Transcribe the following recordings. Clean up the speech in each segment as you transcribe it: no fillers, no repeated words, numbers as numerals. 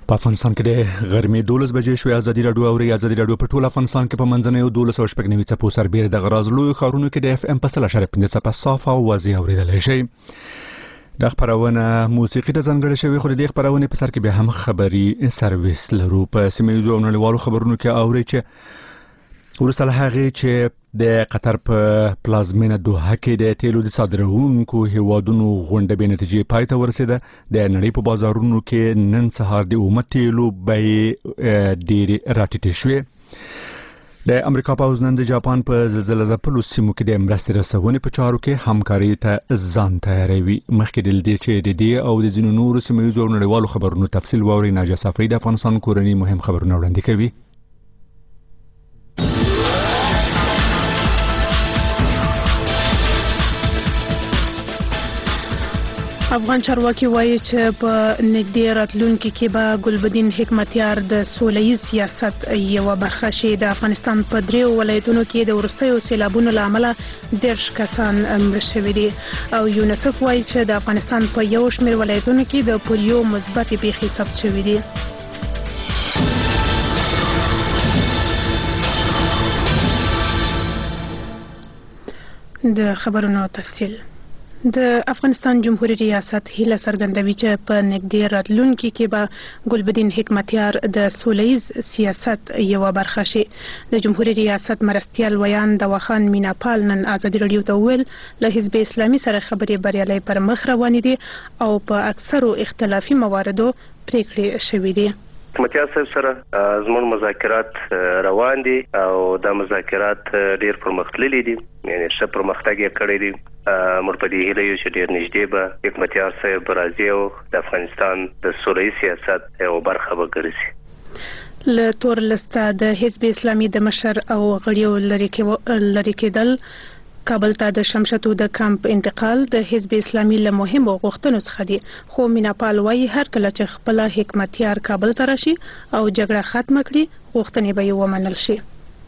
په افغانستان کې د غرمې 12 بجې شوې. ازادي راډیو او ازادي راډیو په ټول افغانستان کې په منځنوي 12 څپو سربېره د غراز لوی خارونو کې د اف ام په 0.5 څپه صاف او واضح اوریدلای شي. د خبرونه موسیقي ته ځانګړې شوی، خو د خبرونه په سر کې به هم خبري سرویس لرو. په سیمه ییزو نړیوالو خبرونو کې اوري چې ورسره هغه چې د قطر په پلازمینه دوحه کې د تیلو د صادرونکو هیوادونو غونډه به نتیجې پای ته ورسېده. د نړۍ په بازارونو کې نن سهار د اومه تیلو بیې ډېرې راټیټې شوې. د امریکا پوځ نن د جاپان په زلزلې ځپلو سیمو کې د مرستې رسونې په چارو کې همکاري ته ځان تیاروي. مخکې د دې چې د دې او د ځینو نورو سیمه ییزو نړیوالو خبرونو تفصیل واوري، ناجیه صافی د افغانستان کورنۍ مهم خبرونه وړاندې کوي. افغان چارواکي وایي چې په نږدې راتلونکي کې به ګلبدین حکمتیار د سوله‌ییز سیاست یوه برخه شي. د افغانستان په 3 ولایتونو کې د وروستیو سیلابونو له امله 10 کسان مړه شوي دي او یونیسف وایي چې د افغانستان په یو شمېر ولایتونو کې د پولیو مثبتې پیښې ثبت شوي دي. د خبرونو تفصیل. د افغانستان جمهوریت ریاست هیله څرګندوي چې په نږدې راتلونکي کې به ګلبدین حکمتیار د سوله‌ییز سیاست یوه برخه شي. د جمهوریت ریاست مرستیال ویان دواخان میناپال نن ازادي راډیو ته وویل له حزب اسلامي سره خبرې بریالۍ پر مخ روانې دي او په اکثرو اختلافي مواردو پریکړې شوې دي. حکمتیار صاحب سره زموږ مذاکرات روان دي او دا مذاکرات ډیر پرمختللي دي، یعنی ښه پرمختګ یې کړی دی. موږ په دې هیله یو چې ډیر نږدې به حکمتیار صاحب راځي او د افغانستان د سوله‌ییز سیاست یو برخه به ګرځي. له تور لسته د حزب اسلامي د مشر او غړیو لرې کېدل، کابل ته د شمشتو د کمپ انتقال د حزب اسلامي له مهمو غوښتنو څخه دي، خو میناپال وایي هر کله چې خپل حکمتیار کابل ته راشي او جګړه ختمه کړي غوښتنې به یې ومنل شي.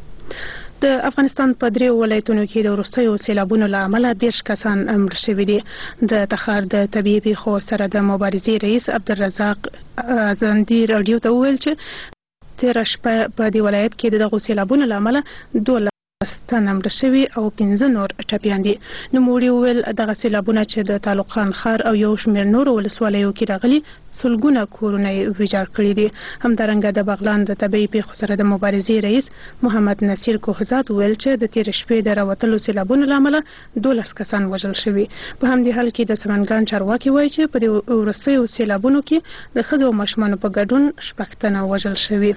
د افغانستان په 3 ولایتونو کې د وروستیو سیلابونو له امله 10 کسان مړه شوي دي. د تخار د طبیعي پیښو سره د مبارزې رئیس عبدالرزاق ازندي راډیو ته وویل چې تېره شپه په دې ولایت کې د دغو سیلابونو له امله 12 تنه مړه شوي او 15 نور ټپیان دي. نوموړي وویل دغه سیلابونه چې د تعلق خان ښار او یو شمېر نورو ولسوالیو کې راغلي سلګونه کورونه یې ویجاړ کړي دي. همدارنګه د بغلان د طبیعي پیښو سره د مبارزې رئیس محمد نصیر کوهزاد وویل چې د تېرې شپې د راوتلو سیلابونو له امله 12 کسان وژل شوي. په همدې حال کې د سمنګان چارواکي وایي چې په دې وروستیو سیلابونو کې د ښځو او ماشومانو په ګډون 6 تنه وژل شوي.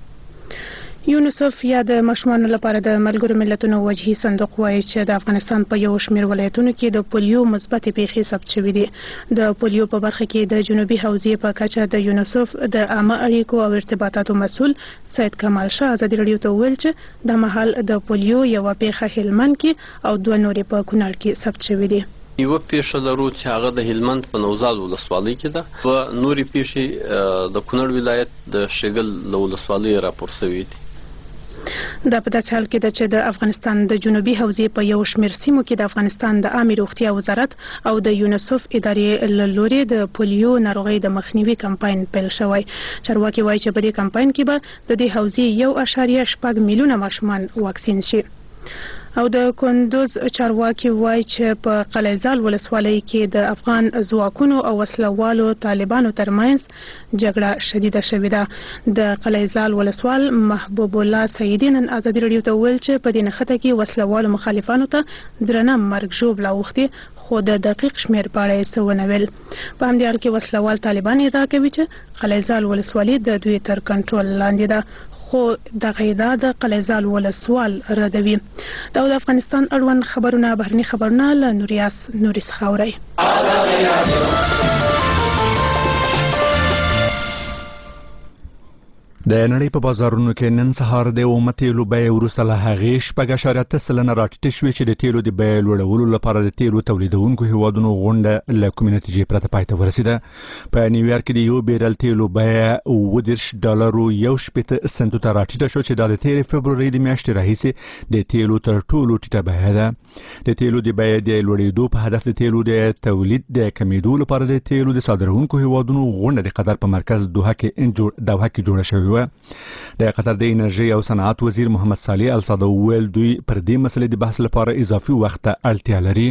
یونیسف یا د ماشومانو لپاره د ملګرو ملتونو وجهي صندوق وایي چې د افغانستان په یو شمېر ولایتونو کې د پولیو مثبتې پیښې ثبت شوي دي. د پولیو په برخه کې د جنوبي حوزې په کچه د یونیسف د عامه اړیکو او ارتباطاتو مسؤل سید کمال شاه ازادي راډیو ته وویل چې د مهال د پولیو یوه پیښه هلمند کې او 2 نورې په کونړ کې ثبت شوي دي. یوه پیښه لرو چې هغه د هلمند په نوزاد ولسوالۍ کې ده، په نورې پیښې د کونړ ولایت د شګل له ولسوالۍ راپور شوي دي. دا په داسې حال کې ده چې د افغانستان د جنوبي حوزې په یو شمېر سیمو کې د افغانستان د عامې روغتیا وزارت او د یونیسف ادارې له لوري د پولیو ناروغۍ د مخنیوي کمپاین پیل شوی. چارواکي وایي چې په دې کمپاین کې به د دې حوزې 1.8 میلیونه ماشومان واکسین شي. او د کندوز چارواکي وایي چې په قلیزال ولسوالۍ کې د افغان ځواکونو او وسلوالو طالبانو ترمنځ جګړه شدیده شوې ده. د قلیزال ولسوال محبوب الله سیدي نن ازادي راډیو ته وویل چې په دې نښته کې وسلوالو مخالفانو ته درنه مرګ ژوبله اوښتې، خو د دقیق شمېر په اړه یې څه ونه ویل. په همدې حال کې وسلوال طالبان ادعا کوي چې قلیزال ولسوالي د دوی تر کنټرول لاندې ده، خو دغه ادعا د قلیزال ولسوال ردوي. دا د افغانستان اړوند خبرونه بهرني خبرونه له نوریاس نوري څخه اورئ. د نړۍ په بازارونو کې نن سهار د اومه تیلو بیې وروسته له هغې 8.8 سلنه راټیټې شوې چې د تیلو د بیې لوړولو لپاره د تیلو تولیدونکو هیوادونو غونډه له کومې نتیجې پرته پای ته ورسېده. په نیویارک کې د یو بیرل تیلو بیه $30 سنټو ته راټیټه شو چې د تیر فبروري د میاشتې راهیسې د تیلو تر ټولو ټیټه بیه ده. د تیلو د بیې د لوړېدو په هدف د تیلو د تولید د کمیدو لپاره د تیلو د صادرونکو هیوادونو غونډه د قطر په مرکز دوحه کې جوړه شوې. د قطر د انرژي او صنعت وزیر محمد صالح الصادو ویل دوی پر دې مسلې د بحث لپاره اضافي وخت ته اړتیا لري.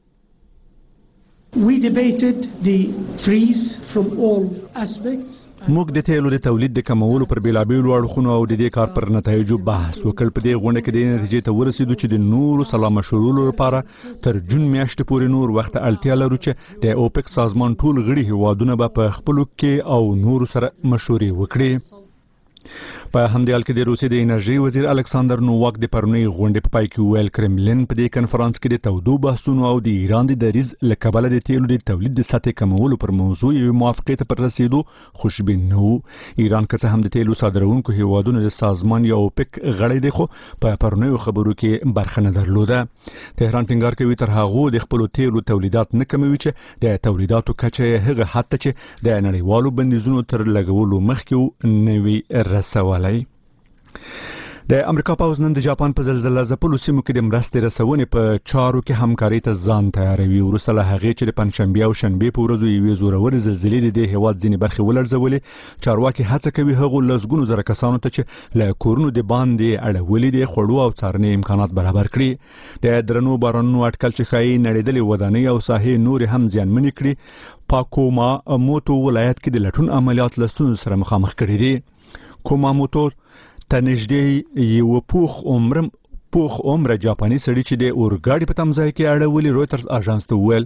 We debated the freeze from all aspects. موږ د تیلو د تولید د کمولو پر بیلابیلو اړخونو او د دې کار پر نتایجو بحث وکړ. په دې غونډه کې د نتیجې ته ورسېدو چې د نورو سلا مشورولو لپاره تر جون میاشتې پورې نور وخت اړتیا لرو چې د اوپک سازمان ټول غړي هیوادونه به په خپلو کې او نورو سره مشورې وکړي. په همدې حال کې د روسیې د انرژي وزیر الکساندر نوواک د پرونی غونډې په پای کې ویل کرملین په دې کنفرانس کې د تودو بحثونو او د ایران د دریځ له کبله د تیلو د تولید د سطحې کمولو پر موضوع یو موافقت پر رسیدو خوشبین نه وو. ایران که څه هم د تیلو صادرونکو هیوادونو د سازمان یا اوپک غړی دی خو په پرونی خبرو کې برخه نه درلوده. تهران ټینګار کوي تر هغه د خپل تیلو تولیدات نه کموي چې د تولیداتو کچه هغه حد چې د نړیوالو بندیزونو تر لګولو مخکې نوي رسولای. د امریکا پوز نن د جاپان په زلزلې ځپلو سیمو کې د مرستې رسونې په چارو کې همکاري ته ځان تیاروي. وروسته له هغې چې د پنځشنبه او شنبه په ورځو یوې زورورې زلزلې د هیواد ځینې برخې ولړزولې، چارواکي هڅه کوي هغو لسګونو زره کسانو ته چې له کورونو د باندې اړولې د خوړو او څارنې امکانات برابر کړي. د درنو بارانونو اټکل چې ښایي نړیدلې ودانۍ او ساحې نور هم زیانمنې کړي. پاکوما موتو ولایت کې د لټون عملیات له ستونزو سره مخامخ کړي دي. کوماموتو ته نږدې یو پوخ عمر جاپاني سړي چې د اورګاډي په تمځای کې اړولې رويټرز اژانس ته ویل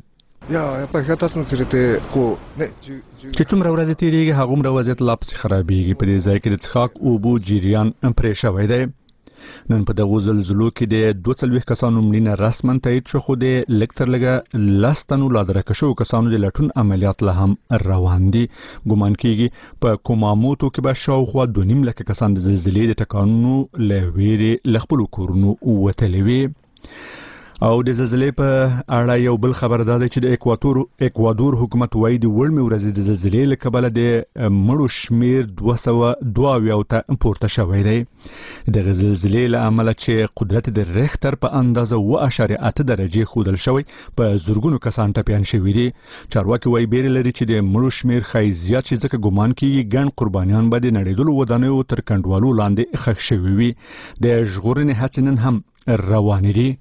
چې څومره ورځې تیریږي هغومره وضعیت لا پسې خرابېږي. په دې ځای کې د څښاک اوبو جریان پرې شوی دی. نن په دغه زلزلو کې د 42 کسانو مړینه رسماً تایید شو، خو د لکتر لګه لستنو لادرکه شو کسانو د لټون عملیات له هم روان دي. ګومان کیږي په کوماموتو کې به شاوخوا 2.5 لکه کسان د زلزلې د ټکانونو له ویرې له خپلو کورونو وتلي وي. او د زلزلې په اړه یو بل خبر ده چې د اکوادور حکومت وایي د وړمې ورځې د زلزلې له کبله د مړو شمیر 222 ته پورته شوی دی. د زلزلې له امله چې قدرت د ریختر په اندازه 1.8 درجې ښودل شوی، په زرګونو کسان ټپیان شوي دي. چارواکي وایي بیرې لري چې د مړو شمیر ښایي زیات شي ځکه ګومان کیږي ګڼ قربانیان به د نړیدلو ودانیو تر کنډوالو لاندې ښخ شوي وي. د ژغورنې هڅې نن هم روانې دي.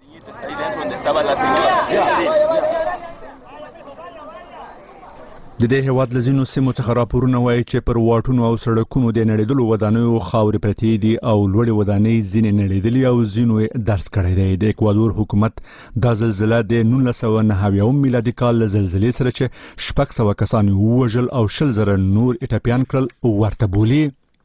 د دې هیواد لزینو سیمو څخه راپورونه وایي چې پر واټونو او سړکونو د نړیدلو ودانیو خاورې پرتې دي او لوړې ودانۍ ځینې نړیدلې او ځینو درس کړی دی. د اکوادور حکومت دا زلزله د 1990 میلادي کال له زلزلې سره چې 600 کسان ووژل او 20,000 نور ټپیان کړل ورته بولي.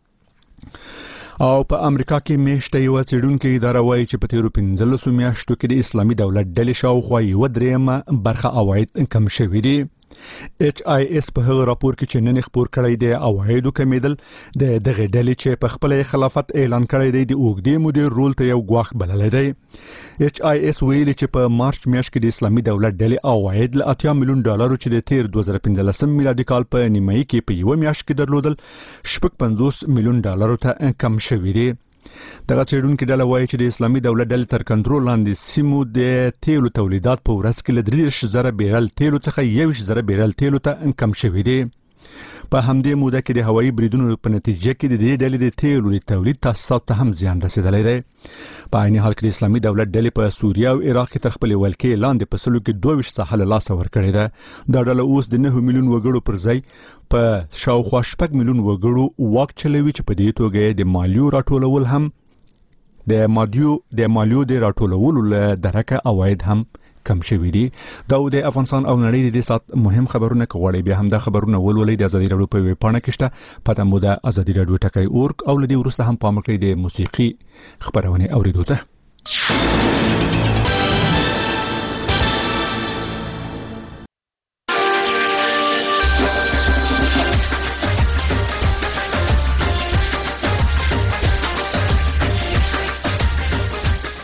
او په امریکا کې میشته یو څېړونکو اداره وایي چې په تیرو 15 میاشتو کې د اسلامي دولت ډلې شاوخوا 1/3 برخه عواید کم شوي دي. HIS په هغه راپور کې چې نن خبر کړی دی عوایدو کمیدل د دغه ډلې چې په خپل خلافت اعلان کړی دی د اوږدې مودې رول ته یو غواخ بللی دی. HIS ویلي چې په مارچ میاشت کې د اسلامي دولت ډلې عواید له $80 میلیون چې د تیر 2015 میلادي کال په نیمایي کې په یو میاشت کې درلودل $50 میلیون ته کم شوي دي. دغه څېړونکو ډله وایي چې د اسلامي دولت ډلې تر کنټرول لاندې سیمو د تیلو تولیدات په ورځ کې له 30,000 بیرل تیلو څخه 21,000 بیرل تیلو ته کم شوي دي. په همدې موده کې د هوایي بریدونو په نتیجه کې د دې ډلې د تیلو د تولید تاسیساتو ته هم زیان رسیدلی دی. په عین حال کې د اسلامي دولت ډلې په سوریه او عراق کې تر خپلې ولکې لاندې په سلو کې 22 ساحه له لاسه ورکړې ده. دا ډله اوس د 9 میلیون وګړو پر ځای په شاوخوا 6 میلیون وګړو واک چلوي چې په دې توګه د مالیو راټولول هم د مالیو د راټولولو له درکه عواید هم کم شوي دي. دا د افغانستان او نړۍ د سات مهم خبرونه کوي. بیا هم دا خبرونه ولولئ د ازادي رادیو په ویب پاڼه کې شته. پته مو د ازادي رادیو ټکی اورګ او لدی ورسته هم پام وکړئ د موسیقي خبرونه اوریدو ته.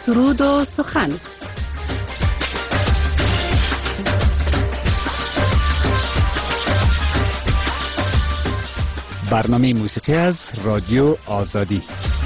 سرود و سخن. برنامه موسیقی از رادیو آزادی.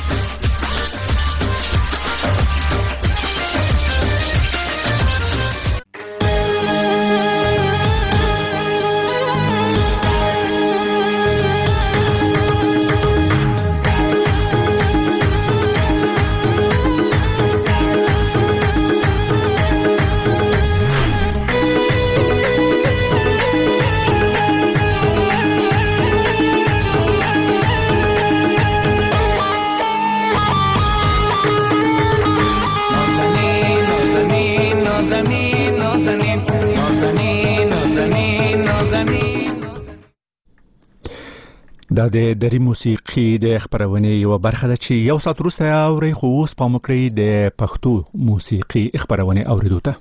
دا د دری موسیقي د خبرونې یو برخه ده چې یو ساعت وروسته اوري، خو اوس پام وکړئ د پښتو موسیقي خبرونې اوریدو ته.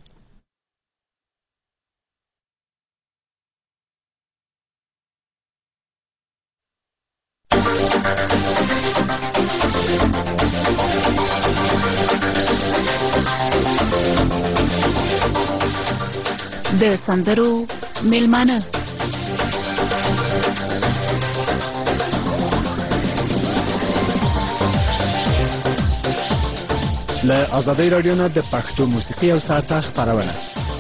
د سندرو میلمانه. له آزادۍ رادیو نه د پښتو موسیقي او ساعته خبرونه.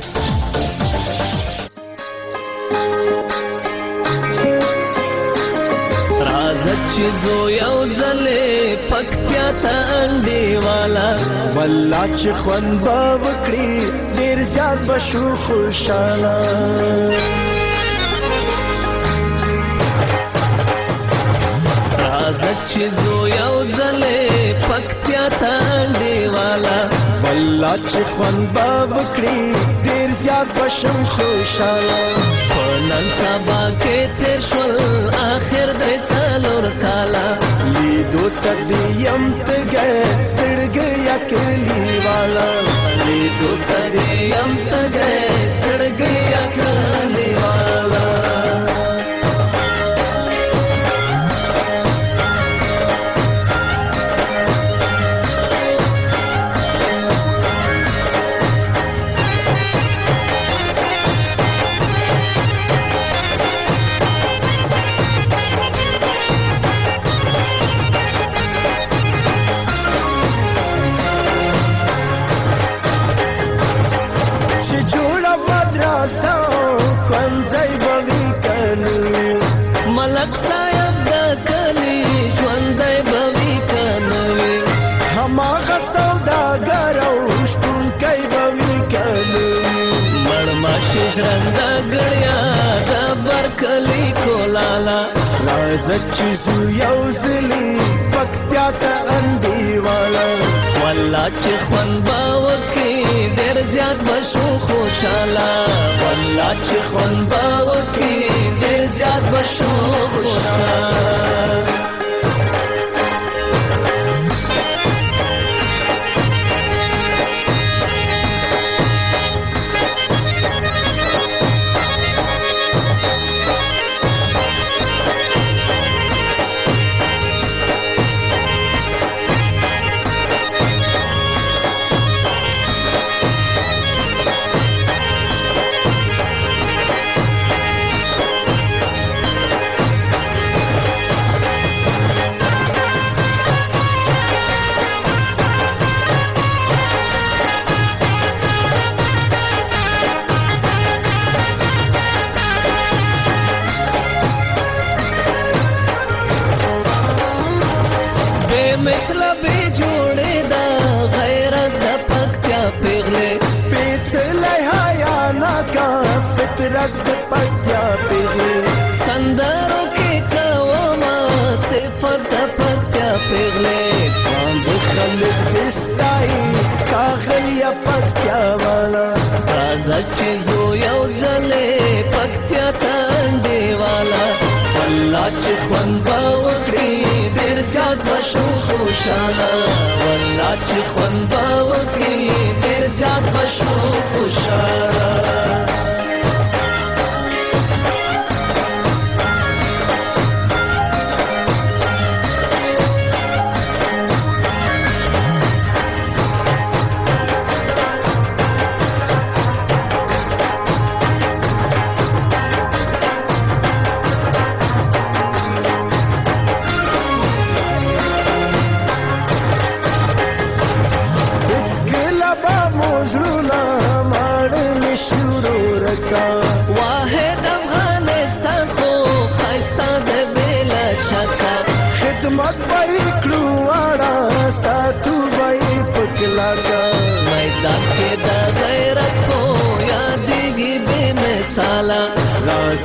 راځه چې زو یو ځلې پکتیا ته انډیواله، والله چې خوند به وکړي ډېر زیات به شو خوشحاله. راځه چې زو یو ځلې پکتیا ته انډیواله، والله چې خوند به وکړي ډېر زیات به شم خوشحاله. په نن سبا کې تېر شول آخر درې څلور کاله، لیدو ته دې یم تږی زړګیه کلیواله، لیدو ته دې یم تږی زړګیه کلیواله. ملک صاحب د کلی ژوندی به وي که نه وي، هماغه سوداګر او شپونکی به وي که نه وي. مړماشي ژرنده ګړیا د برکلي کولاله، راځه چې ځو یو ځلې پکتیا ته انډیواله، والله چې خوند به وکړي ډېر زیات به شو خوشحاله، والله چې خوند به وکړي ډېر زیات به شو خوشحاله. سندرو کې کومه صفت د پکتیا پیغلې، باندې خلک دستای کاغلیا پکتیا والا. راځه چې زو یو ځلې پکتیا ته انډیواله، والله چې خوند به وکړي ډېر زیات به شو خوشحاله، والله چې خوند به وکړي ډېر زیات به شو خوشحاله.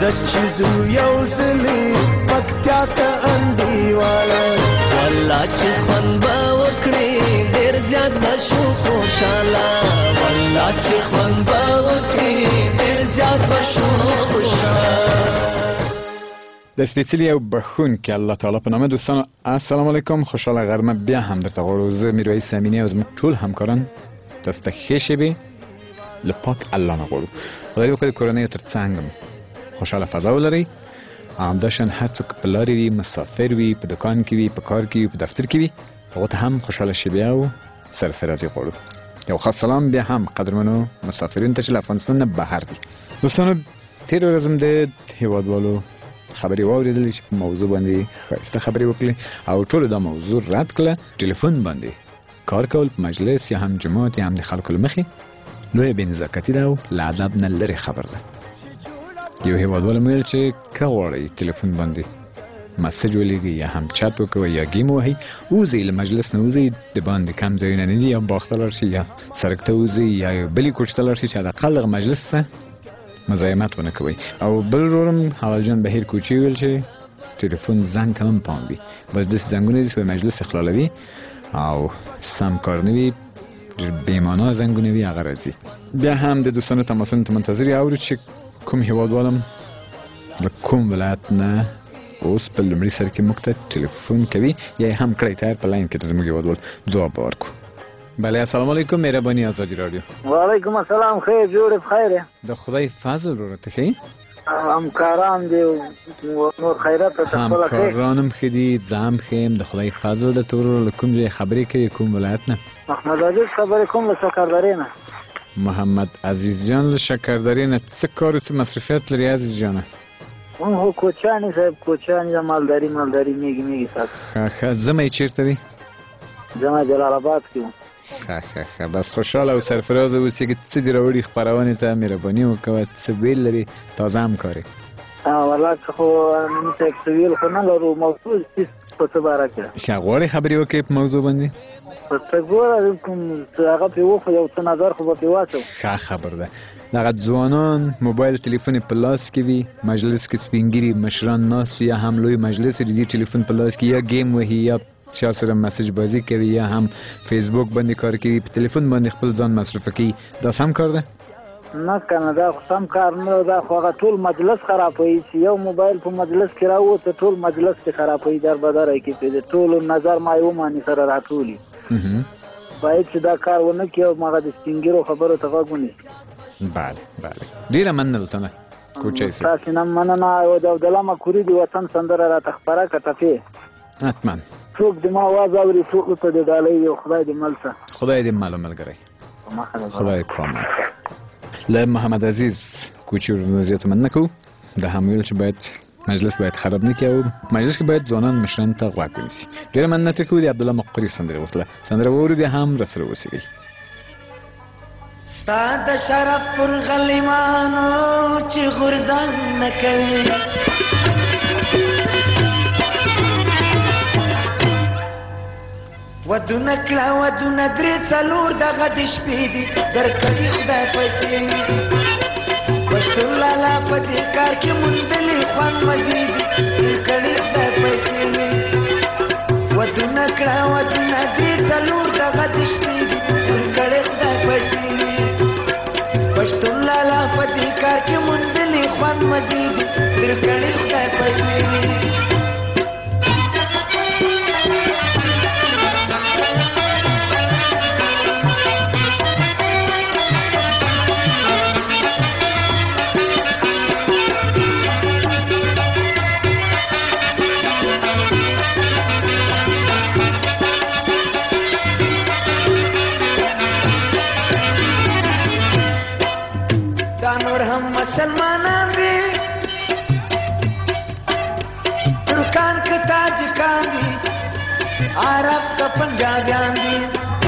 چې زو یو ځلې پکتیا ته انډیواله والله چې خوند به وکړي ډېر زیات به شو خوشحاله والله چې خوند به وکړي ډېر زیات به شو خوشحاله. د سپیڅلي او بخښونکي الله تعالی په نامه دوستانو السلام علیکم. خوشحاله غرمه بیا هم درته غواړو. زه میرویس امینی او زموږ ټول همکاران تاسو ته ښې شېبې له پاک الله نه غواړو. خدای وکړي کورنیو تر څنګ خوشحاله فضا ولرئ. همداشان هر څوک په لارې وي، مسافر وي، په دکان کې وي، په کار کې وي، په دفتر کې وي، هغو ته هم خوشحاله شېبې او سرفرازي غواړو. یو خاص سلام بیا هم قدرمنو مسافرینو ته چې له افغانستان نه بهر دي. دوستانو تېره ورځ هم د هېوادوالو خبرې واورېدلې چې په موضوع باندې ښایسته خبرې وکړې او ټولو دا موضوع رد کړه. ټلیفون باندې کار کول په مجلس یا هم جماعت یا هم د خلکو له مخې لویه بېنزاکتي ده او له ادب نه لرې خبر ده. یو هېوادوال مې ویل چې که غواړئ ټلیفون باندې مسج ولیږئ یا هم چت وکوئ یا ګیم ووهئ، ووځئ له مجلس نه ووځئ، د باندې کم ځایونه نه دي، یا باغ ته لاړ شئ یا سړک ته ووځئ یا یو بلې کوچې ته لاړ شئ چې حداقل دغه مجلس ته مزاحمت ونه کوئ. او بل ورورم حلالجان بهیر کوچي ویل چې ټلیفون زنګ ته هم پام وي، بس داسې زنګونه دي چې مجلس اخلالوي او سم کار نه وي، بېمانا زنګونه وي، هغه راځي. بیا هم د دوستانو تماسونو ته منتظر یو اورو چې کوم هېوادوالم د کوم ولایت نه اوس په لومړي سر کې موږ ته ټلیفون کوي یا یې هم کړی تایر په لاین کې د زموږ هېوادوال ځواب به ورکړو. بله السلام علیکم. مهرباني ازادي راډیو. وعلیکم السلام. خیر جوړ بخیر. د خدای فضل ورته ته ښې همکاران دي نور خیرات ته خپله ښې همکارانم ښه دي، زه هم ښه یم. د خدای فضل د تورو له کوم ځای خبرې کوي، کوم ولایت نه؟ محمد عزیز خبرې کوم له شکردرې نه. محمد عزیز جان له شکردرې نه. څه کار او څه مصروفیت لري عزیز جانه؟ مونږ خو کوچیانې صاحب، کوچیانې د مالداري میږي ساتو. ښه زمه یې چېرته دی؟ زمه جلال آباد کې وم. ښه بس خوشحاله او سرفرازه اوسې که څه دې راوړي خپرونې ته مهرباني وکړه، څه ویل لري تازه هم کارې. والله څه خو موږ څه ویل خو نه لرو، موضوع په څه باره کې ښه غواړې خبرې وکړې په موضوع باندې؟ څه ګوره کوم هغه پرې وخو یو څه نظر خو به پرې واچوم. ښه خبر ده. دغه ځوانان موبایل ټلیفون په لاس کې وي، مجلس کې سپین ږیري مشران ناست وي یا هم لوی مجلس وي، د دې ټلیفون په لاس کې یا ګیم وهي یا چا سره مسج بازی کوي یا هم فیسبوک باندې کار کوي، په ټلیفون باندې خپل ځان مصرفه کوي. دا سم کار ده؟ نه کنه دا خو سم کار نه ده، خو هغه ټول مجلس خرابوي چې یو موبایل په مجلس کې راووته ټول مجلس کې خرابوي، دربدره کې د ټولو نظر ما یو معنی سره راټولي. باید چې دا کار ونه کړي او هغه د سپین ږیرو خبرو ته غوږ ونیسي. بله ډېره مننه درته کوچی صاحب. تاسې نه مننه. او د عبدالله مکوري د وطن سندره راته خپره کړه ټپې. حتما څوک د ما آواز اوري ټولو ته د ډالۍ او خدای دې مل شه. خدای دې مل ملګری. خدای پامان. له محمد عزیز کوچي ورونه زیاته مننه کوو. دا هم ویل چې باید مجلس باید خراب نه کړي او مجلس کې باید ځوانان مشران ته غوږ ونیسي. ډېره مننه ترې کوو. د عبدالله مقوري سندره وتله، سندره واورو بیا هم راسره اوسېږئ. ستا د شرف پر غلیمانو چې غورځنګ نه کوي، ودونه کړه ودونه درې څلور دغه د شپې دي درکړي خدای پیسې، پښتون لالا په دې کار کې موندلې خوند مزې دي درکړي خدای پیسې، ودونه کړه ودونه درې څلور دغه د شپې دي درکړي خدای پیسې، پښتون لالا په دې کار کې موندلې خوند مزې دي درکړي خدای پیسې. مسلمانان دي ترکان که تاجکان دي عرب که پنجابیان دي،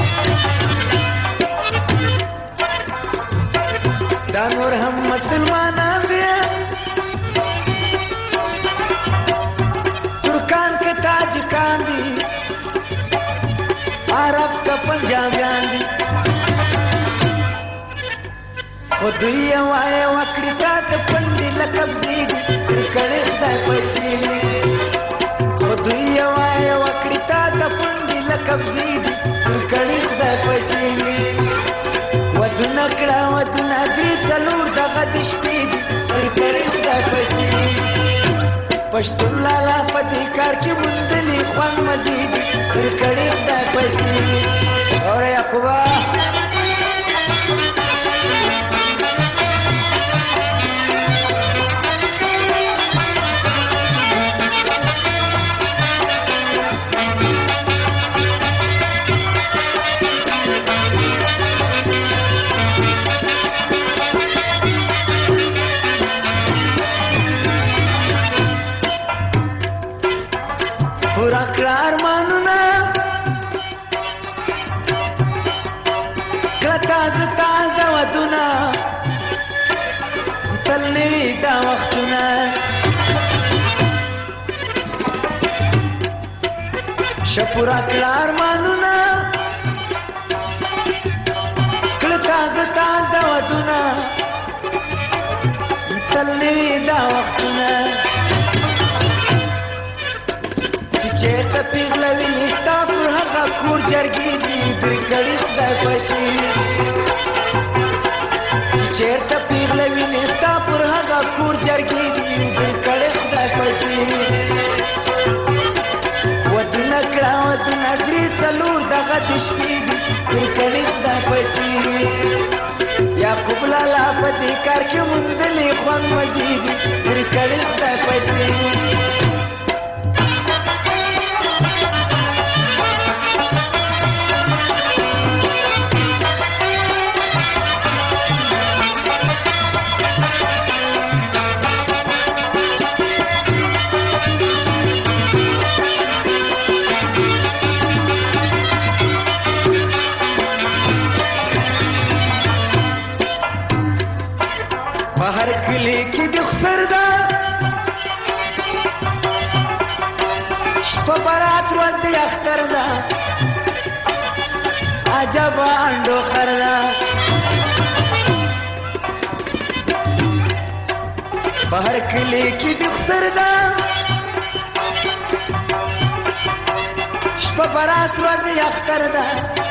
دا نور هم مسلمانان دي ترکان که تاجکان دي عرب که پنجابیان دي، خو دوی یې وایه وکړي تا ته پندې لقب زیدي پښتون لالا په دې کار کې مندلې خوان مزید پر کړي خدای پیسې اور یعقوبا پورا کړه ارمانونه کړه تازه تازه ودونه تل نوي دا وختونه شه پورا کړه ارمانونه کړه تازه تازه ودونه تل نوي دا وختونه چېرته پیغلوي نستا پر هغه کور جرګې دي در کړي خدای پیسې چې چېرته پیغلوي نستا پر هغه کور جرګې دي در کړي خدای پیسې ودونه کړه ودونه درې څلور دغه د شپې دي در کړي خدای پیسې یعقوب لالا په دې کار کې موندلې خوند مزې دي در کړي خدای پیسې بهر کلی کې د خسر ده شپه برات ورځ د اختر ده عجب انډو خر ده بهر کلی کې د خسر ده شپه برات ورځ د اختر ده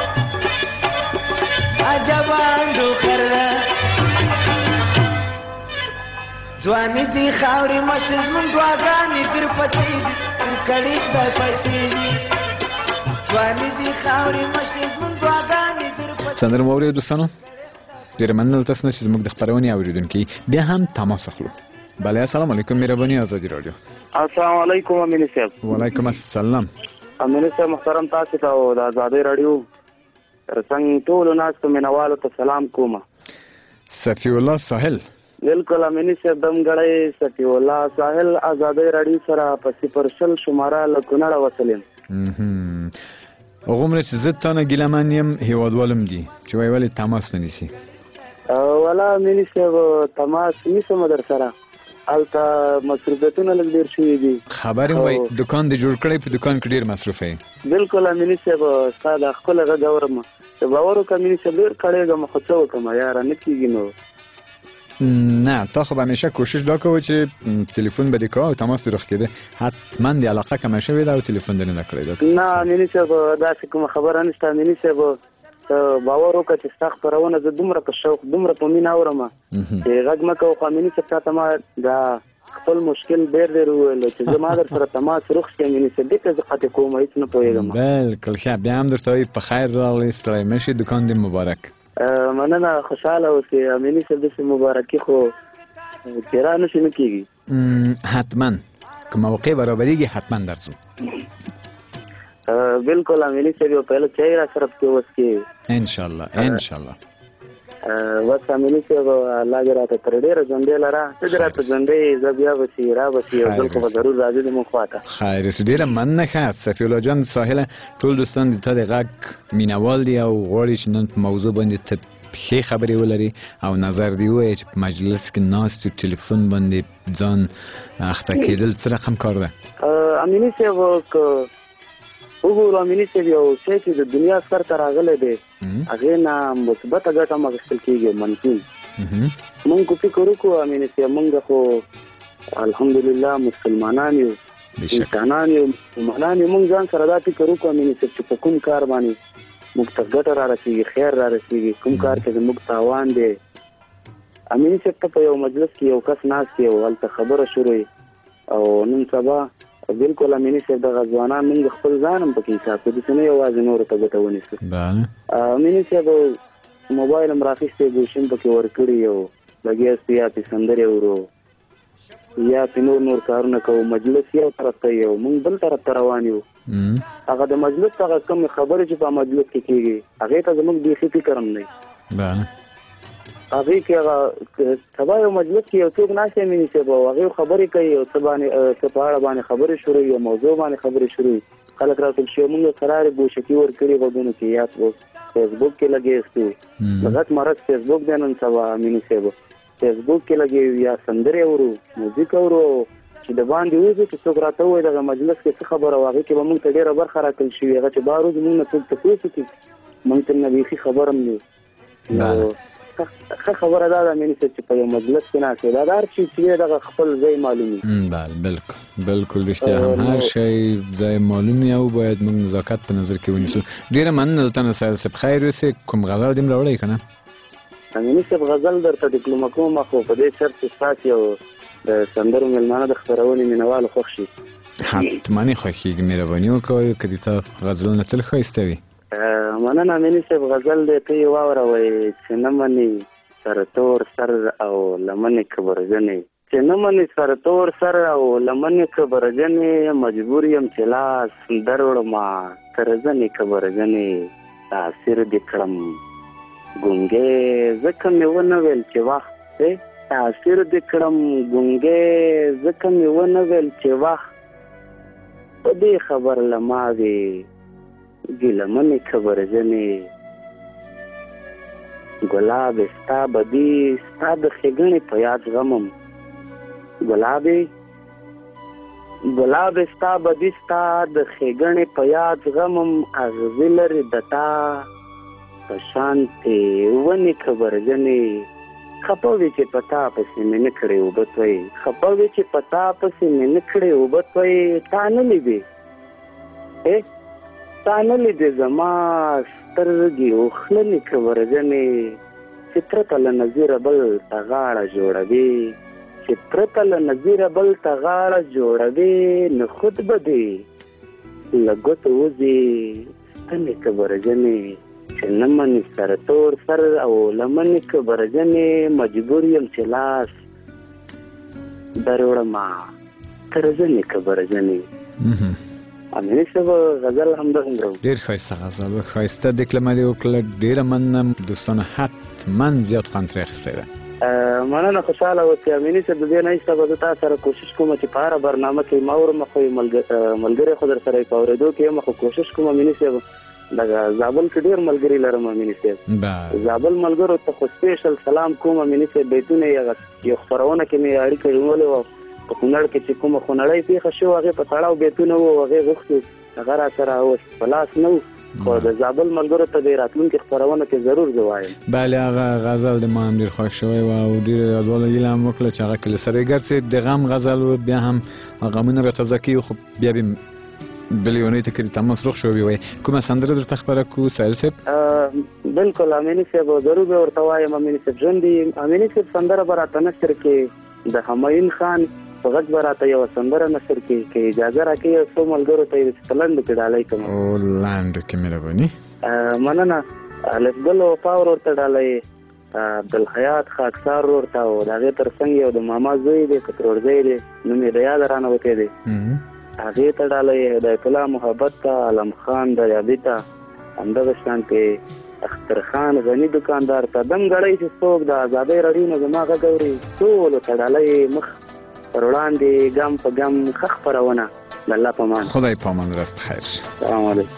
عجب انډو خر ده ځواني دي خاورې مشر زمونږ دعاګانې در پسې دي پر کړي خدای پیسې دي ځواني دي خاورې مشر زمونږ دعاګانې در پسې سندره مو اورئ دوستانو ډېره مننه تاسو نه چې زموږ د خپرونې اورېدونکي بیا هم تماس اخلو بله السلام علیکم مهرباني ازادي راډیو السلام علیکم امین صاحب وعلیکم السلام امین صاحب محترم تاسو ته او د ازادي راډیو څنګه ټول ناس ته مینوالو ته سلام کوم صفی الله ساحل بالکل امینی صاحب دمګړی صفی الله ساحل ازادي راډیو سره په 0 شماره له کونړه وصلیم غومره چې زه تانه ګیلهمن یم هیوادوالم دي چې وایي ولې تماس نه نیسي ولا امینی صاحب تماس نیسم در سره هلته مصروفیتونه لږ ډېر شوي دي خبر یم وایي دکان دې جوړ کړی په دکان کې ډېر مصروف یې بالکل امینی صاحب ستا د ښکلی غږ اورم چې باور وکړه امیني صاحب ډېر کړېږم خو څه وکړم یاره نه کېږي نو نه تا خب همیشه کوشش دا کوه چې تلفن به دې کوه او تماس دې رخ کېده حتما دې علاقه کمه شوې ده او تلفن دې نه کړی ده نه امیني صاحب داسې کومه خبره نشته امیني صاحب باور وکړه چې ستا خپرونه زه دومره په شوق دومره په مینه اورم چې غږ مه کوه خو امیني صاحب تا ته ما دا خپل مشکل ډېر وویلو چې زما در سره تماس رخ شي امیني صاحب دې ته زه قطع کوم هېڅ نه پوهېږم بالکل ښه بیا هم درته وایي په خیر راغلی ستړی مه شي دکان دې مبارک مننه خوشحاله اوسې امیني صاحب داسې مبارکي خو چې را نشي نه کېږي حتما که موقع برابرېږي حتما درځو بالکل امیني صاحب یو پهله چای را سره پکې وڅکې انشاءالله انشاءالله بس امیني صاحب الله دې راته تر ډېره ژوندی لره ته دې راته ژوندی زه بیا به چې را به چې یو ځل خو به ضرور راځي زموږ خواته خیر ډېره مننه ښه صفي الله جان ساحله ټول دوستان د تا د غږ مینوال دي او غواړي چې نن په موضوع باندې ته ښې خبرې ولري او نظر دې ووایي چې په مجلس کې ناست یو ټلیفون باندې ځان اخته کېدل څه رقم کار ده امیني صاحب وګورو امیني صاحب یو شی چې د دنیا سر ته راغلی دی هغې نه مثبته ګټه هم اخیستل کېږي منفي مونږ خو فکر وکړو امیني صاحب مونږ خو الحمدلله مسلمانان یو انسانان یو مسلمانان یو مونږ ځان سره دا فکر وکړو امیني صاحب چې په کوم کار باندې موږ ته ګټه را رسېږي خیر را رسېږي کوم کار کې زموږ تاوان دی امیني صاحب ته په یو مجلس کې یو کس ناست دی او هلته خبره شروع او نن سبا بالکل امیني صاحب دغه ځوانان موږ خپل ځان هم پکې حساب کړو، داسې نه یوازې نورو ته ګټه ونیسو. امیني صاحب موبایل هم راخیستی، ګوشي هم پکې ورکړي، او لګیا سو یا پې سندرې اورو یا پې نور کارونه کوو. مجلس یو طرف ته یو، موږ بل طرف ته روان یو. هغه د مجلس هغه کومې خبرې چې په مجلس کې کېږي هغې ته زموږ بیخي فکر هم دی. هغې کې هغه سبا یو مجلس کې یو څوک ناست دی امیني صاحب، او هغې خبرې کوي، او څه په اړه باندې خبرې شروع وي، یو موضوع باندې خبرې شروع وي، خلک راټول شي، موږ قرار ګوشکي ورکړي غوږونو کې، یا فیسبوک کې لګېستو. غټ مرض فیسبوک دی نن سبا امیني صاحب، فیسبوک کې لګېږو یا سندرې اورو، موزیک اورو، چې د باندې وځو چې څوک راته ووایي دغه مجلس کې څه خبره وه، هغې کې به موږ ته ډېره برخه راکړل شوي، هغه چې بهر وځو موږ نه څوک تپوس وکړي، موږ ته نه بیخي خبر هم نه. نو ښه خبره دا ده امیني صاحب چې په یو مجلس کې ناست دی، دا د هر چیز چې دی دغه خپل ځای معلوم وي. بالکل رښتیا، هم هر شی ځای معلوم وي، او باید موږ نزاکت په نظر کې ونیسو. ډېره مننه له تنه سایل صاحب، خیر اوسې. کوم غزل دې هم راوړی که نه؟ امیني صاحب غزل درته ډیپلومه کوم، خو په دې شرط چې ستاسې یو د سندرو مېلمانه د خپرونې مینهوالو خوښ شي. حتمانې خوښېږي، مهرباني وکوئ که دې ته غزلونه تل ښایسته وي. مننه امیني صاحب. غزل دی ته یې واوروئ چې نه منې سر تور سر او لمنې کبرجنې، چې نه منې سر تور سر او لمنې کبرجنې، مجبور یم چې لاس در وړمه تر زنې کبرجنې، تاثیر دې کړم ګونګې ځکه مې ونه ویل چې وخت دی، تاثیر دې کړم ګونګې ځکه مې ونه ویل چې وخت، په دې خبر له ما وې ګیلمنې کبرجنې، ګلابې ستا بدي ستا د ښېګڼې په یاد غمم، ګلابې ستا بدي ستا د ښېګڼې په یاد غمم، اغزي لرې د تا په شانتې ونې کبرجنې، خپه وې چې په تا پسې مې نه کړې اوبه توی، خپه وې چې په تا پسې مې نه کړې اوبه توی، تا نه لیدې تا نه لیدې زما سترګې اوښلنې کبرجنې، چې پرته له نظیره بل ته غاړه جوړوي، چې پرته له نظیره بل ته غاړه جوړوي، نو خود به دې له ګوتو وځي ستنې کبرجنې، چې نه منې سر تور سر او لمنې کبرجنې، مجبور یم چې لاس در وړمه تر زنې کبرجنې. امیني صاحب غزل همدغومره و. ډېر ښایسته غزل و، ښایسته دکلمه دې وکړله، ډېره مننه. دوستانو حتما زیات خوند ترې اخیستی ده. مننه، خوشحاله اوسئ امیني صاحب. د دې نه ایسته به زه تا سره کوشش کوم چې په هره برنامه کې ما اورم، خو ملګری خو در سره یې په اورېدو کې یم، خو کوشش کوم امیني صاحب. دغه زابل کې ډېر ملګري لرم امیني صاحب، زابل ملګرو ته خو سپیشل سلام کوم امیني صاحب. بیتونه یو خپرونه کې مې اړیکه نیولې وه په کونړ کې چې کومه خونړۍ پېښه شوه، هغې په تړاو بیتونه وو، هغې غوښتو هغه را سره اوس په لاس نه و، خو د زابل ملګرو ته د راتلونکي خپرونه کې ضرور زه وایم. بله، هغه غزل د ما هم ډېر خوښ شوی و، او ډېر یادواله هیله هم وکړه چې هغه کله سره ګرځې د غم غزل و، بیا هم غمونه را تازه کوي، خو بیا بیا بلې اونۍ ته کلي تماس روغ شوی وی. کومه سندره درته خپره کړو سایل صاحب؟ بالکل امیني صاحب، ضرور به ورته وایم امیني صاحب. ژوندي امیني صاحب سندره به راته نشر کې د همایون خان په غږ به راته یوه سندره نشر کې، که اجازه راکړي یو څو ملګرو ته یې په لنډو کې ډالۍ کړم. لنډو کې مهرباني. مننه. الفګل وفا ورته ډالۍ، عبدالحیات خاکسار ورته، او د هغې تر څنګ یو د ماما زوی دی کتروړځی دی، نوم یې د یاده رانه وتی دی، هغې ته ډالۍ، هدایت الله محبت ته، علم خان دریابي ته، همدغه شانتې اختر خان غني دکاندار ته، دم ګړی چې څوک د ازادۍ راډیو نه زما غږ اوري ټولو ته ډالۍ، مخ پر وړاندې ګام په ګام ښه خپرونه. د الله په امان. خدای په امان. ورځ بخیر. سلام علیکم.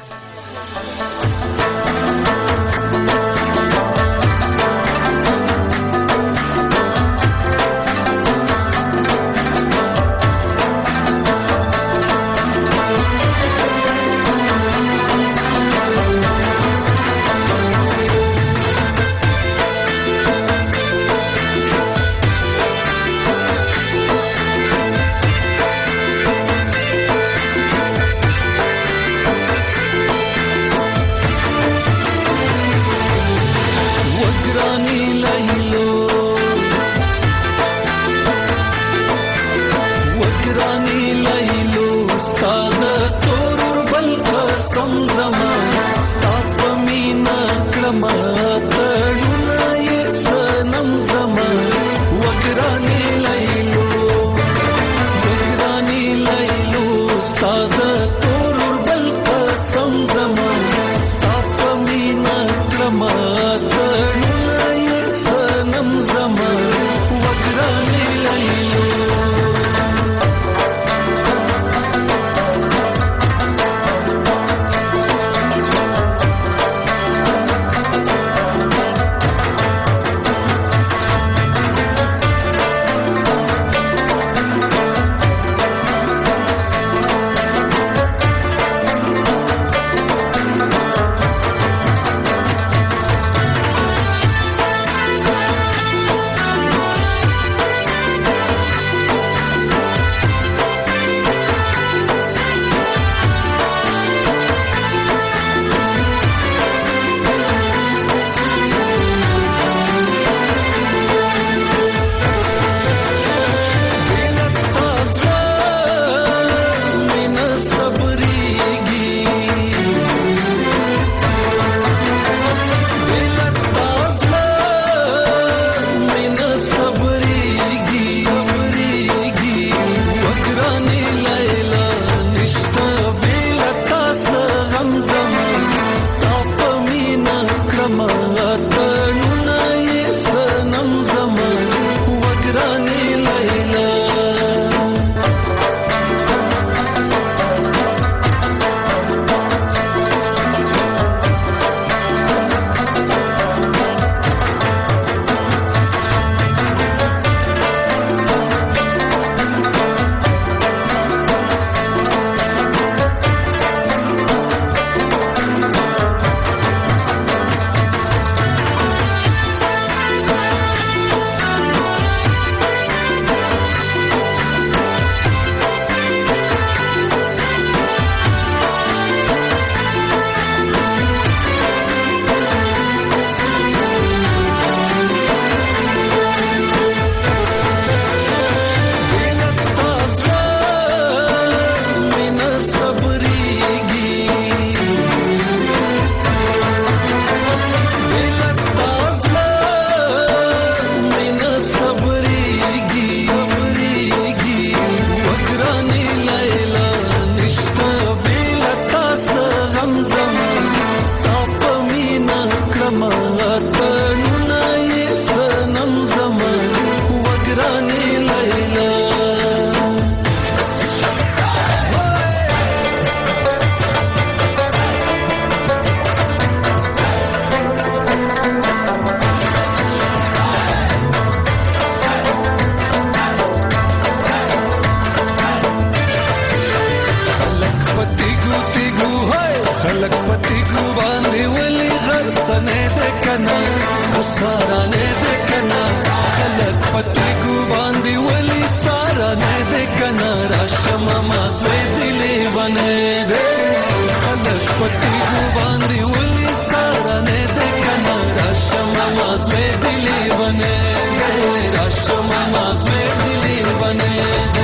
بنه ده خلق پتیگو باندی ولی سارانه ده کنا راشم مازوی دلی بنه ده راشم مازوی دلی بنه ده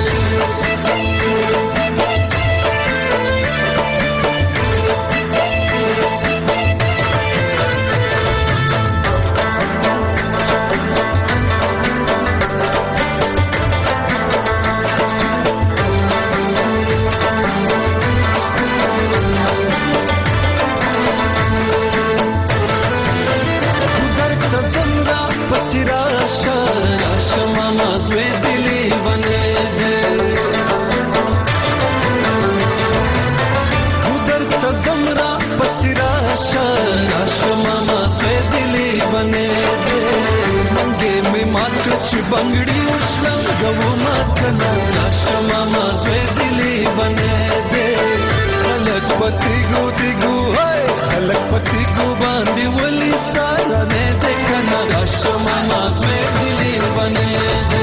बंगड़ी उछलम गवो माथना राशमा माज़वे दिली बने दे खलक पतिगु दिगु हाय खलक पतिगु बांधी वली सारा ने देखना राशमा माज़वे दिली बने दे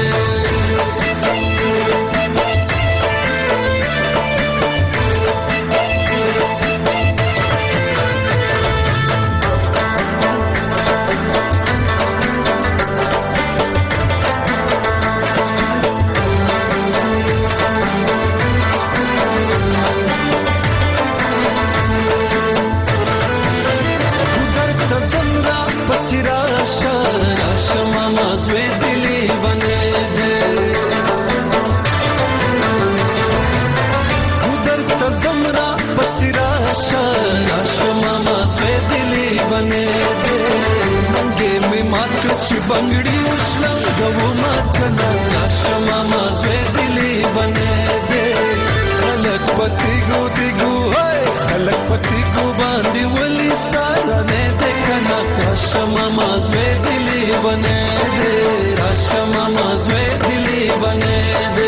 बंगड़ी उछलम गवो माथना राशमा माज़वे दिली बने दे खलक पतिगु दिगु हाय खलक पतिगु बांधी वली सारा ने देखना राशमा माज़वे दिली बने दे राशमा माज़वे दिली बने दे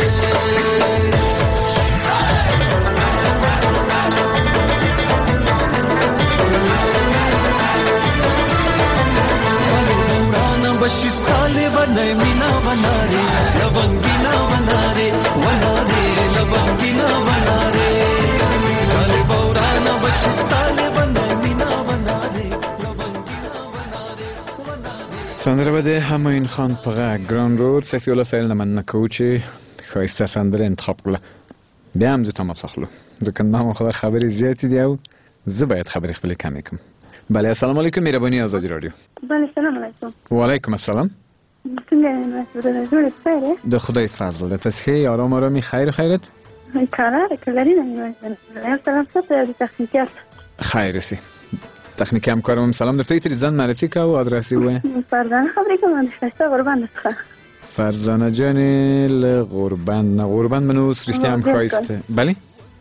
बशिस्ताले बने मीना बना रे लवंगीना बना रे बना रे लवंगीना बना रे काले बौराना बशिस्ताले बने मीना बना रे लवंगीना बना रे سندره بده همین خان پغه گران رود سفیولا سایل من نکوچی خواهیسته سندره انتخاب کلا بیام زی تمام سخلو زکن نام خدا خبری زیادی دیو زی باید خبری خبری کمی کم بله السلام علیکم میربانی آزادی رادیو بله سلام علیکم و علیکم السلام ده خدای فضل ده تسخی آرام آرامی خیر خیرت کاره کلاری نمیدونم سلام سطح تخنیکیات خیرسی تخنیکی هم کارم سلام در توی زن معرفی که و آدرسی و فرزانه خبری که من داشته قربان نسخه فرزانه جان قربان منوس رشته هم خواهیسته بله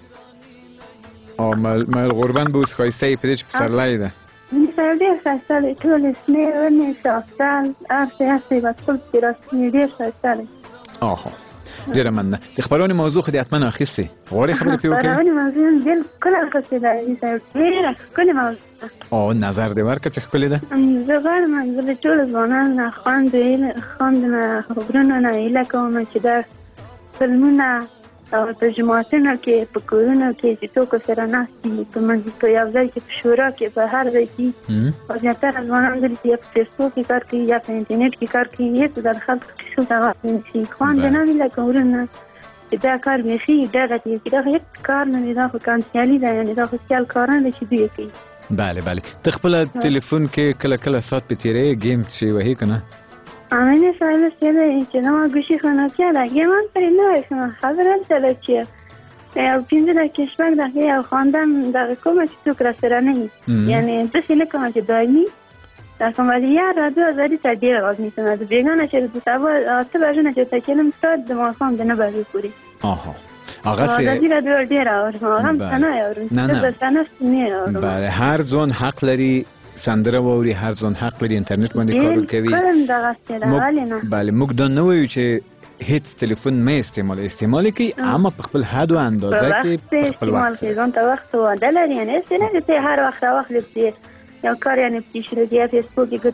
مال قربان بود خواهیسته ای پیدش بسر لایده مثال دیر خواهستاله طول اسمه و نشافتال عرصی و طول براسمی دیر خواهستاله آها دیر من نه اخباران موضوع خودی حتما آخیستی غوری خبری پیو که؟ اخباران موضوع دل کل آخیستی داری دیر کل موضوع نظر دیوار که چه کلی ده؟ زغار منزل طول زبانان خواندن خبرون ایله که چه در فیلمونه او ترجماتونه کې په کورونو کې چې څوک سره ناستي په منځ په یو ځای کې په شورا کې په هر ځای کې او زیاتره ځوانان دلته یا په فیسبوک کې کار کوي یا په انټرنیټ کې کار کوي هېڅ د خلکو کیسو ته غاښ نه نیسي خواندنه وي لکه ورونه چې دا کار بیخي ډېره دی چې دا هېڅ کار نه دی دا خو کانسیالي ده یعنې دا خو سیال کارونه دي چې دوی کوي بله ته خپله تلیفون کې کله ساعت په تیری گیم چې وهي که نه آمین سایل سیده چې نما گوشی خاناکیه ده گیمان پری نویشم خبرم ساله چیه او 15 دقیقه شپږ دقیقې او خواندن دغه کومه چې څوک راسره نه وي یعنې داسې نه کومه چې دایمي دا کومه یار رادیو ازادي ته ډېره غوږ نیسم د بېګانه چې د سبا 8 بجې نه چې تکلم ساعت د ماښام د 9 بجې پورې ازادي رادیو ډېره اورم هم څه نه اورم نه بله هر ځوان حق لري سندره ووري هر ځوان حق لري انټرنیټ باندې کار کوي بله موږ دا نه وایو چې هیڅ تلیفون مې استعمال کوي اما په خپل حد او اندازه کې په خپل وخت ځان ته وخت او عدالت یعنی څه نه چې هر وخت یو کار یعنی په شریعه فیسبوک کې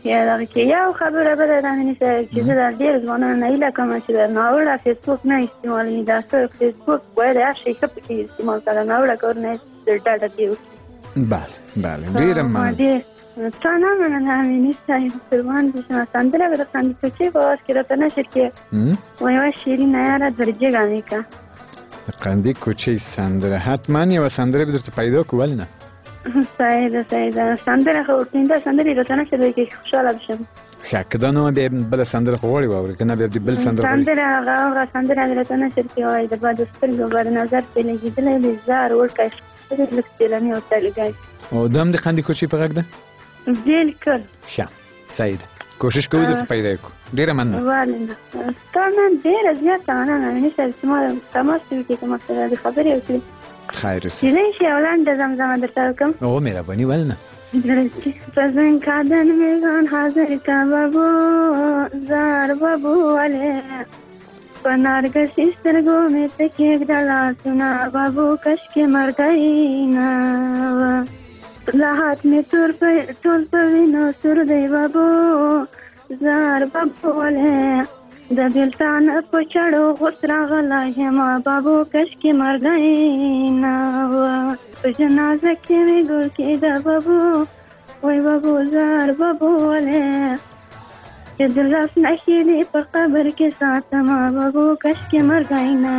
کې یو خبره بله دا مینې صاحب چې زه د ډېر ځوانانو نه هیله کوم چې د ناوړه فیسبوک نه استعمالوي دا څه فیسبوک باید هر شي ښه پکې استعمال کړه ناوړه کارونه ډډه دې وکړي. بله بله ډېره مننه. تا نه مننه مینې صاحب قربان دې شم. سندره به د قندي کوچۍ په آواز کې راته نشر کې وایي شیرینه یاره درجګه مې که د قندي کوچۍ سندره حتما یوه سندره به درته پیدا کړو ولې نه. صحیح ده سندره خو ټینده سندرې راته نشر دی کې خوشحاله بشم. ښه که دا نه وه بیا بله سندره خو غواړې واورې که نه بیا بل سندره سندره هغه سندره مې راته نشر کې وایي د باد سترګو باد نظر پرې لګېدلی دی زار وړکی لږ سیلاني ورته لګی او دا هم د قندي کوچۍ په غږ ده بالکل. ښه صحیح ده کوشش کوو درته پیدا کړو. ډېره مننه. ولې نه ستا نه ډېره زیاته مننه مینې صاحب چې ما تماس وکړي که ما سره د خبرې وکړي. خیر اوسه. کېدای شي یو لنډه زمزمه درته وکړم. او مهرباني ولې نه. پزن کادن میزان حاضر کا بابو زار بابو والے پنارګسي سترګو مې ته کېږدله سونه بابو کشکې مرګی نه لاحات مې ټول په وینو سور دی بابو زار بابو والے د بېلتان په چړو غوس راغلی یمه بابو کشکې مرګی نه په جنازه کې مې ګل کېده بابو وای بابو زار بابو والے چې د لاس نښې دې په قبر کې ساتمه بابو کشکې مرګی نه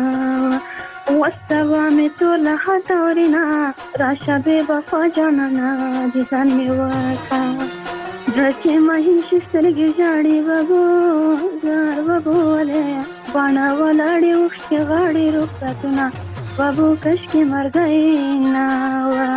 وسبا مې ټوله هټورینه راشه بې وفا جانانه د ځان مې وکړه زه چې مهیشي سترګې ژاړي بابو زار بابو والے باڼه ولاړې اوښکې غاړې رخصتونه بابو کشکې مرګی نه وه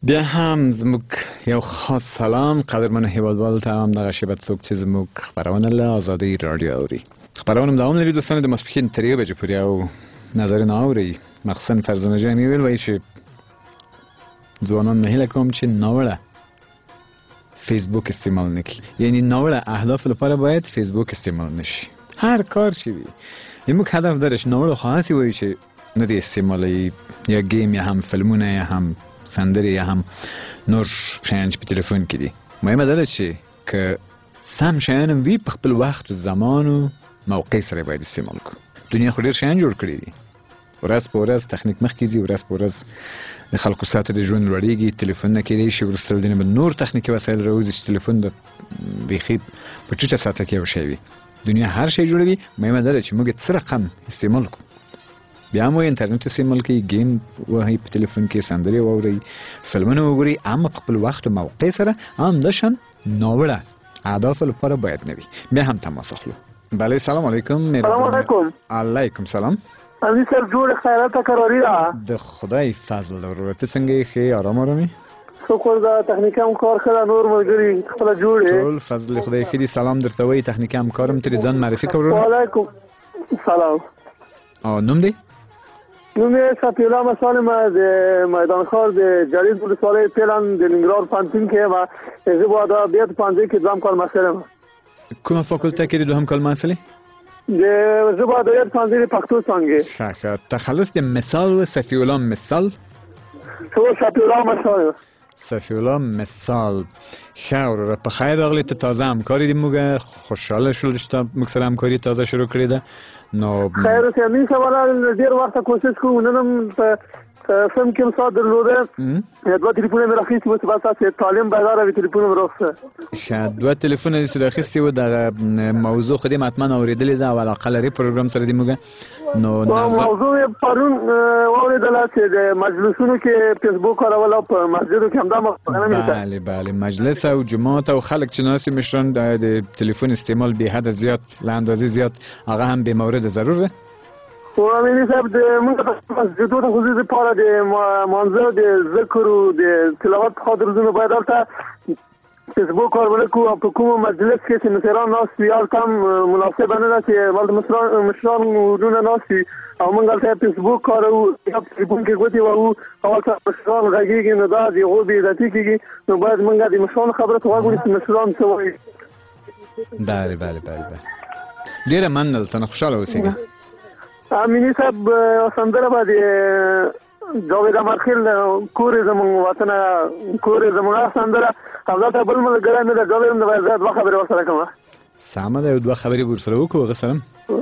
بیا هم زموږ یو خاص سلام قدرمن هیوادوالو ته هم دغه شیبه څوک چې زموږ خبرونه له آزادۍ رادیو اوري. خبرونه هم دوام لري دوستانو، د ماسپښین تر 1 بجې پورې او نظرونه اوري. مخصوصا فرزانه جان ویل وایي چې ځوانان نه هیله کوم چې ناوړه فیسبوک استعمال نکړي، یعنی ناوړه اهداف لپاره باید فیسبوک استعمال نشي. هر کار چې وي زموږ هدف درش ناوړه خاصی وایي چې نه دی استعمالي، یا گیم یا هم فلمونه یا هم سندرې یا هم نور شیان چې په تلیفون کې دي. مهمه ده چې که سم شیان هم وي په خپل وخت و زمان و موقع سره باید استعمال کړو. دنیا خو ډېر شیان جوړ کړي دي، ورځ په ورځ تخنیک مخکې ځي، ورځ په ورځ د خلکو ساعت د ژوند لوړېږي، تلیفونونه کېدای شي وروسته له دې نه نور تخنیکي وسایل راوځي چې تلیفون د بیخي په ټیټه سطحه کې یو شی وي. دنیا هر شی جوړوي، مهمه ده چې موږ څه رقم استعمال کړو. بیا مو انټرنیټ استعمال کوي، گیم وهي په تلیفون کې، سندرې واوري، فلمونه وګوري، اما خپل وخت او موقع سره هم دشن ناوړه اهداف لپاره باید نه وي. بیا هم تماس اخلو. بله سلام علیکم. سلام علیکم. علیکم سلام. امي سر جوړ خیرات قراری ده. د خدای فضل ضرورت څنګه خې آرام آرامي؟ شکر دا تخنیکی همکار خلا نور ملګری خپل جوړه. ټول فضل خدای خې سلام درته وایي. تخنیکی همکارم تر ځان معرفي کوم. وعلیکم سلام. او نوم دی؟ نوم یې صفی الله مسالم د میدان خار د جریز ولسوالۍ پیلان د ننګرهار پوهنتون کې ما زه به دا بیا په پوهنځي کې دوهم کال محصل یم. کومه فاکولته کې د دوهم کال محصل یې؟ د زه به د پوهنځي پښتو څانګې. ښه تخلص د مثال و صفی الله مثال. صفی الله مثال. صفی الله مثال. ښه وروره په خیر راغلی. ته تازه همکاري دي، موږ خوشحاله شول چې موږ سره همکاري تازه شروع کړې ده. نو خیر اوسه امین سوال ډیر وخت کوشش کوم نن په سم کې ساده درلوده دوه تلیفونه مې راخیستي وو چې تاسو تعلیم بازار وی تلیفونه ورسته. ښه دوه تلیفونه چې راخیستي وو د موضوع خدمتمن اوریدلې ده او علاقه لري پروګرام سره دی موږ. نو موضوع پرون اوریدل چې د مجلسونو کې فیسبوک کارول او په مسجدو کې هم دا مخه. بله مجلس او جماعت او خلک چې ناس مشران د تلیفون استعمال به حد زیات لاندازې زیات هغه هم به مورد ضرور ده. خو امین صاحب د موږ په مسجدو د خصوصي لپاره د منځو د ذکر او د تلاوت خاطر زونه باید البته فیسبوک کارول کو په کوم مجلس کې چې مشران ناس یار کم مناسب نه ده چې ولې مشران ورونه ناس او موږ البته فیسبوک کارو یا تلیفون کې کوتي وو او تاسو مشران غږیږي نو دا دی غو به ذاتی کېږي نو باید موږ د مشران خبره واغوري چې مشران څه وایي. بله ډیره مننه سره خوشاله اوسئ. امینی صاحب سندره باندې جاوید امرخیل کور زمون وطن کور زمون سندره حضرت بل ملګری نه د جاوید د وزارت واخ خبره ورسره کوم. سامه د دوه خبرې ورسره وکړو. غسلام.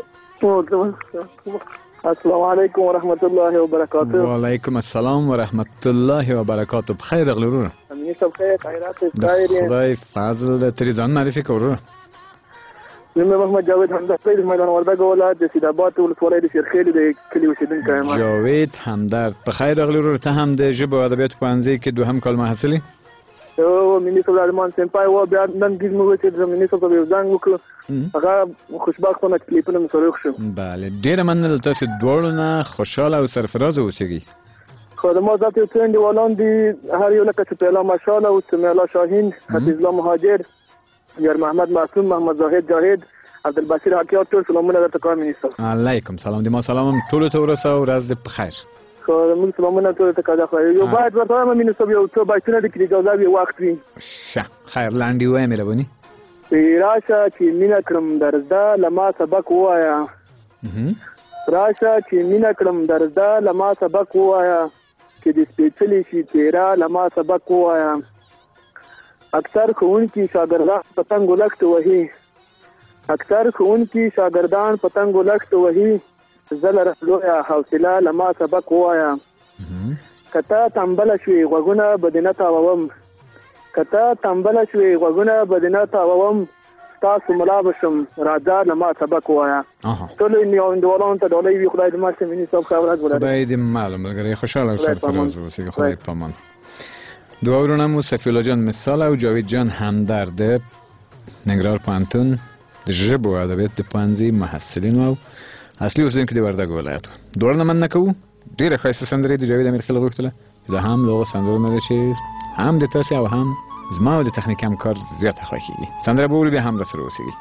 السلام علیکم ورحمت الله وبرکاته. وعلیکم السلام ورحمت الله وبرکاته. بخیر غلورو. امینی صاحب خیرات خیر. خدای فضل تری ځان معرفي کوو. زه محمد جاوید همدرد د میدان وردګ ولایت د سیدآباد ولسوالۍ د شیرخیل د کلي اوسیدونکی یم. جاوید همدرد په خیر راغلی ورور. ته هم د ژبې او ادبیاتو پوهنځي کې دوهم کال محصل یې؟ او مینی صاحب ارمان سمپای و بیا نن ګیز موږ چې د مینی صاحب یو ځان وکړو هغه خوشبختانه کلیپونه مې سره وښه. بله ډیره مننه تاسو دواړو نه خوشاله او سرفراز اوسئ. خو د ما ذات یو ټرند ولان دي هر یو لکه چې پیلا ماشاءالله او سمیلا شاهین حفیظ الله مهاجر یار محمد معصوم محمد زاهد جاهد عبدالبصیر حقیات ټول سلامونه درته کوم مینیستر. علیکم سلام. د ما سلام ټول ته ورساو. ورځ په خیر. خو موږ سلامونه ټول ته کوو. یو باید ورته مینیستر یو څه بایتونه د کلی جواب یو وخت وي. خیر لاندې وای مې ربونی. راشه چې مینا کړم درزدا لما سبق وایا. راشه چې مینا کړم درزدا لما سبق وایا چې د سپېڅلې شي تیرا لما سبق وایا. اکثر ښوونکي شاګردان پتنګ ولکت وهي. اکثر ښوونکي شاګردان پتنګ ولکت وهي. زلر لویا حوصله لما سبق وایا. کته تنبله شوي غوږونه بدینه تاووم. کته تنبله شوي غوږونه بدینه تاووم. تاسو ملا بشم راځه لما سبق وایا. ټول اندوالان ته ډولۍ وي. خدای دې ما ته مینی صاحب خبرات ولري. خدای دې معلوم لري. خوشاله او سرفراز اوسئ. خدای پامان. دوه ورونه مو صفی الله جان مثال او جاوید جان همدرد ننګرهار پوهنتون د ژبې او ادبیاتو د پوهنځي محصلین او اصلي اوسیدونکي د وردګ ولایت. دوړنه مننه کوو. ډیره ښایسته سندرې د جاوید امیرخیل غوښتله. دا هم لغه سندرونه چې هم د تاسې او هم زما او د تخنیک همکار زیاته خوښیږي. سندره به بیا هم راسره اوسېږي.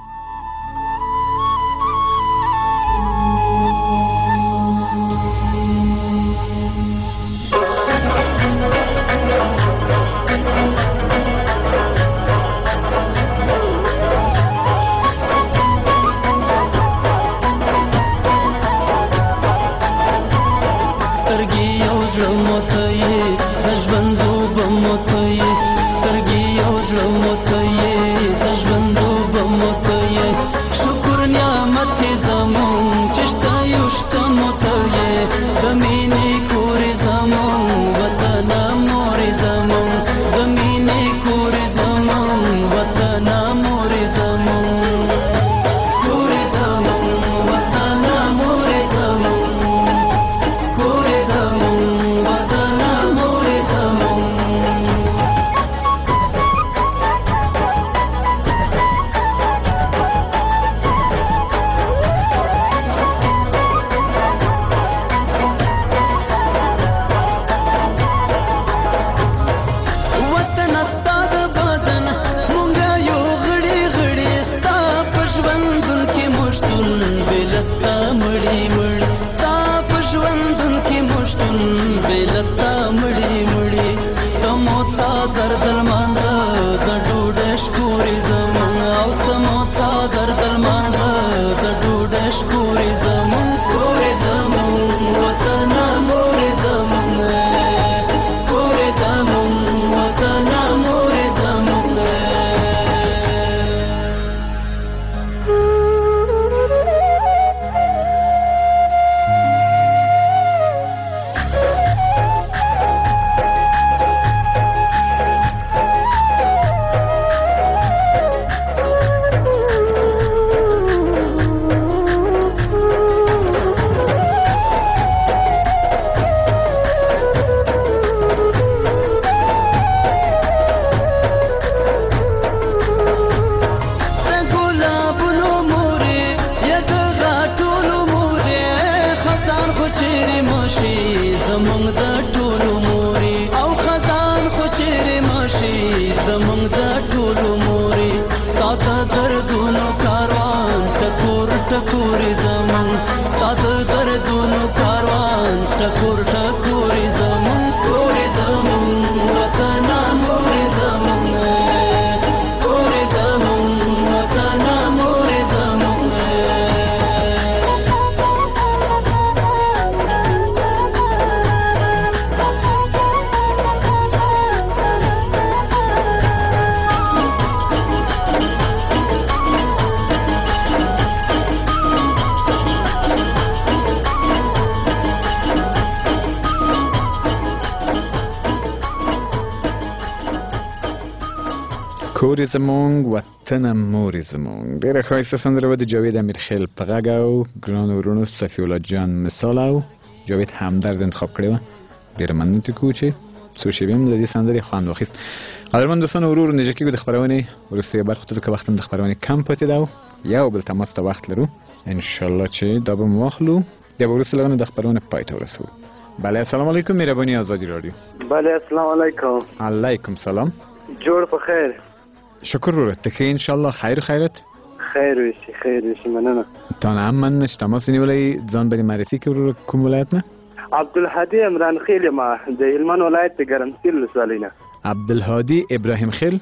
کور زمونږ وطن مور زمونږ. ډېره ښایسته سندره وه د جاوید امیرخیل په غږ او ګرانو ورونو صفي الله جان مثال او جاوید همدرد انتخاب کړې وه. ډېره مننه کوو چې څو شېبې هم له دې سندرې خوند واخیست. قدرمن دوستانو ورو ورو نږدې کېږو د خپرونې وروستۍ برخو ته، ځکه وخت هم د خپرونې کم پاتې ده او یو بل تماس ته وخت لرو. انشاءالله چې دا به مو واخلو، بیا به وروسته له هغه نه د خپرونې پای ته ورسوو. بله السلام علیکم، مهرباني آزادي رادیو. بله السلام علیکم. علیکم سلام. جوړ په خیر. شکر ورور ته ښه انشاءالله. خیر خیرت؟ خیر وشي خیر وشي، مننه. تا نه هم مننه چې تماس نیولی. ځان به دې معرفي کړې ورور، کوم ولایت نه؟ عبدالهادي عمران خیل یم، د هلمند ولایت د ګرمسیر ولسوالۍ نه. عبدالهادي ابراهیم خیل؟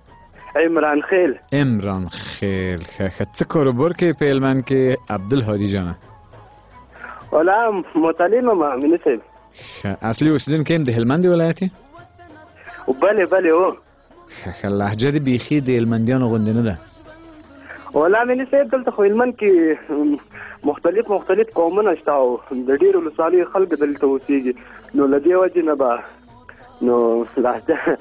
عمران خیل. عمران خیل. ښه څه کاروبار کوې په هلمند کې عبدالهادي جانه؟ والا متعلم یم امینه صاحب. ښه اصلي اوسېدونکی یم د هلمند ولایت یې؟ بلې بلې هو. ښه لهجه دې بیخي د هلمندیانو غوندې نه ده. والا امینه صاحب دلته خو هلمند کې مختلف قومونه شته او د ډېرو ولسوالیو خلک دلته اوسېږي، نو له دې وجې نه به نو لهجه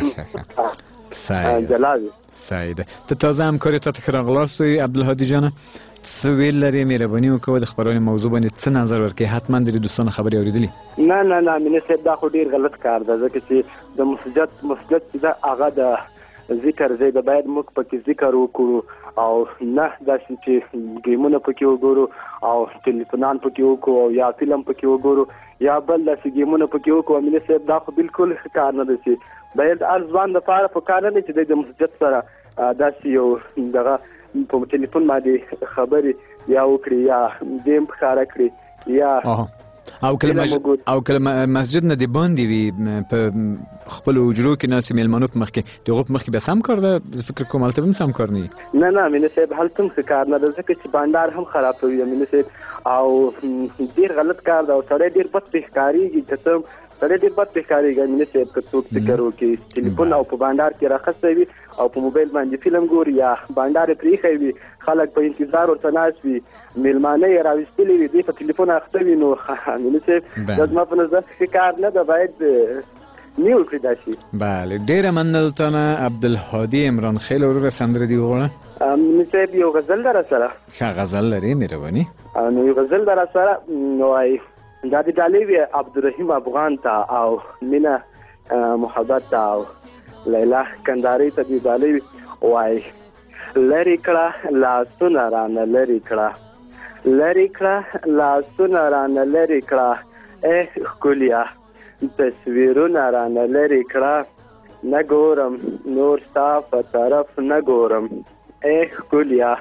جلا وي. صحیح ده. ته تازه همکاري تا ته ښه راغلاست وایي عبدالهادي جانه. څه ویل لرې، مهرباني وکړه د خپرونې موضوع باندې څه نظر ورکړې؟ حتما د دوستانو خبرې اورېدلې. نه امینه صاحب دا خو ډېر غلط کار ده، ځکه چې د مسجد چې ده هغه د ذکر ځای ده، باید موږ پکې ذکر وکړو او نه داسې چې ګیمونه پکې وګورو او ټلیفونان پکې وکړو او یا فلم پکې وګورو یا بل داسې ګیمونه پکې وکړو. امینه صاحب دا خو بالکل کار نه دی چې باید هر ځوان دپاره په کار نه دی چې د مسجد سره داسې یو دغه په ټلیفون باندې خبرې یا وکړي یا ګیم ښکاره کړي یا او کله مسجد نه دی باندې وي په خپل حجرو کې ناسې میلمنو په مخ کې دغه په مخ کې به سم کار ده فکر کوم هلته هم سم کار نه نه امینه صاحب هلته هم ښه کار نه ده ځکه چې بانډار هم خرابوي امینه صاحب او ډېر غلط کار ده او سړی ډېر بد پې ښکارېږي که څه سړی ډېر بد پې ښکارېږي امینه صاحب که څوک فکر وکړي ټلیفون او په بانډار کې راخستی وي او په موبایل باندې فلم ګوري یا بانډار یې پرېښی وي خلک په انتظار ورته ناست وي میلمانه یې راویستلي وي دوی په ټلیفون اخته وي نو امینه صاحب دا زما په نظر ښه کار نه ده باید نه وکړي دا شي. بله ډېره مننه تانه عبدالهادي عمران خیل وروره سندره دې وغواړه. امینه صاحب یو غزل ده راسره ښه غزل لرې مهرباني نو یو غزل ده راسره نو وایي دا دې ډالۍ وي عبدالرحیم افغان ته او مینه محبت ته او لیلا کندارۍ ته دې ډالۍ وي وایي لرې کړه لاسونه رانه لرې کړه لرې کړه لاسونه رانه لرې کړه ای ښکلیا تصویرونه رانه لرې کړه نه ګورم نور ستا په طرف نه ګورم ای ښکلیا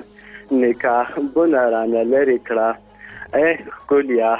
نکاحونه رانه لرې کړه ای ښکلیا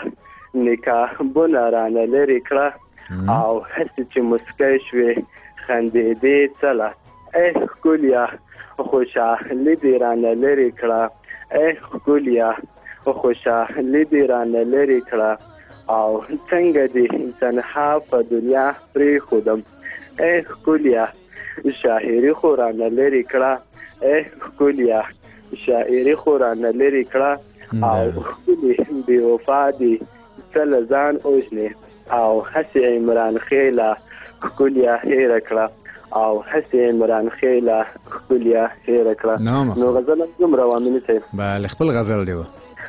نکاحونه رانه لرې کړه او هسې چې مسکی شوې خندېدې څله ای ښکلیا خوشحالي دې رانه لرې کړه ای ښکلیا خوشحالي دې رانه لرې کړه او څنګه دې تنها په دنیا پرېښودم ای ښکلیا شاعري خو رانه لرې کړه ای ښکلیا شاعري خو رانه لرې کړه او ښکلې بې وفا دې څه له ځان اوژنې او هسې عمران خیله ښکلیا هېره کړه او هسې عمران خیله ښکلیا هېره کړه. نو غزل هم دومره و امینه صاحب. بله خپل غزل دی و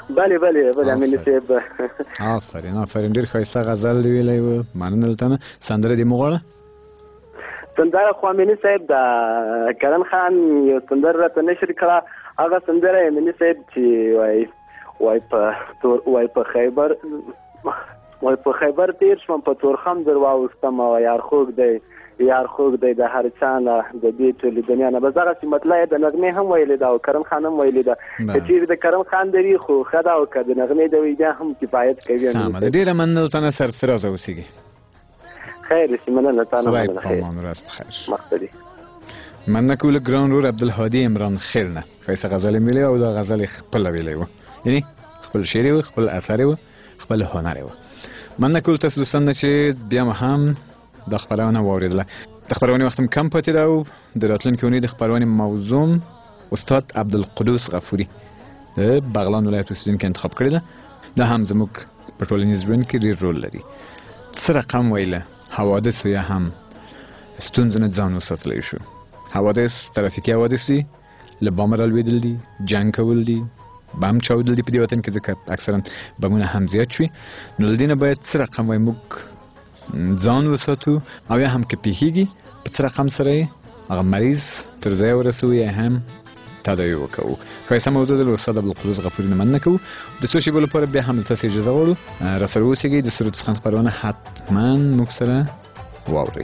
بله امینه صاحب. آفرین ډېر ښایسته غزل دی ویلی و مننه له تانه سندره دې مو غواړه. سندره خو امینه صاحب د کرن خان یو سندره راته نشر کړه هغه سندره امینه صاحب چې وایي په خیبر تیر شوم په تورخم در واوښتم او یار خوږ دی د هر چا نه د دې ټولې دنیا نه بس دغسې مطلع یې د نغمې هم ویلې ده او کرم خان هم ویلې ده که چیرې د کرم خان دري خو ښه ده او که د نغمې د وي بیا هم کفایت کوي. سمه ده ډېره مننه له تانه سرفرازه اوسېږي. خیر شي مننه تانه خدای په امان ورځ په خیر. مقصدي مننه کوو له ګران ورور عبدالهادي عمران خیل نه ښایسته غزل یې ویلی او دا غزل یې خپله ویلی و یعنې خپل شعر یې و خپل اثر یې و خپل هنر یې و. مننه کوو تاسو دوستان نه چې بیا مو هم دا خپرونه واورېدله. د خپرونې وخت هم کم پاتې ده او د راتلونکې اونۍ د خپرونې موضوع استاد عبدالقدوس غفوري د بغلان ولایت اوسېدونکي انتخاب کړې ده. دا هم زموږ په ټولنیز ژوند کې ډېر رول لري. څه رقم ویله حوادثو یا هم ستونزو نه ځان وساتلی شو. حوادث ترافیکي حوادث دي له بامه رالوېدل دي جنګ کول دي بم چاودل دي په دې وطن کې ځکه اکثرا بمونه هم زیات شوي نو له دې نه باید څه رقم وایي موږ ځان وساتو او یا هم که پیښیږي په څه رقم سره یې هغه مریض تر ځایه ورسوو یا هم تداوي وکوو. ښایسته موضوع ده له استاد عبدالقدوس غفوري نه مننه کوو. د څو شېبو لپاره بیا هم له تاسې اجازه غواړو راسره اوسېږئ. د سرود څخه خپرونه حتما موږ سره واورئ.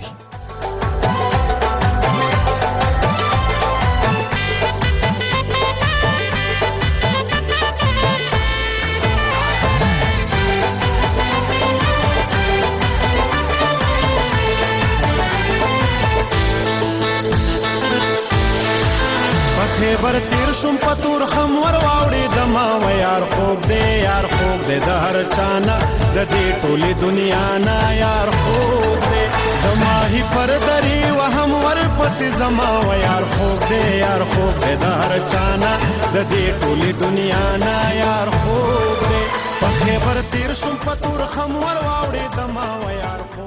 خیبر تیر شم په تورخم ور واوړېدم و یار خوږ دی د هر چا نه د دې ټولې دنیا نه یار خوږ دی د ماهي پر درې وهم ورپسې زما و یار خوږ دی د هر چا نه د دې ټولې دنیا نه یار خوږ دی په خیبر تیر شم په تورخم ور واوړېدم و یار خوږ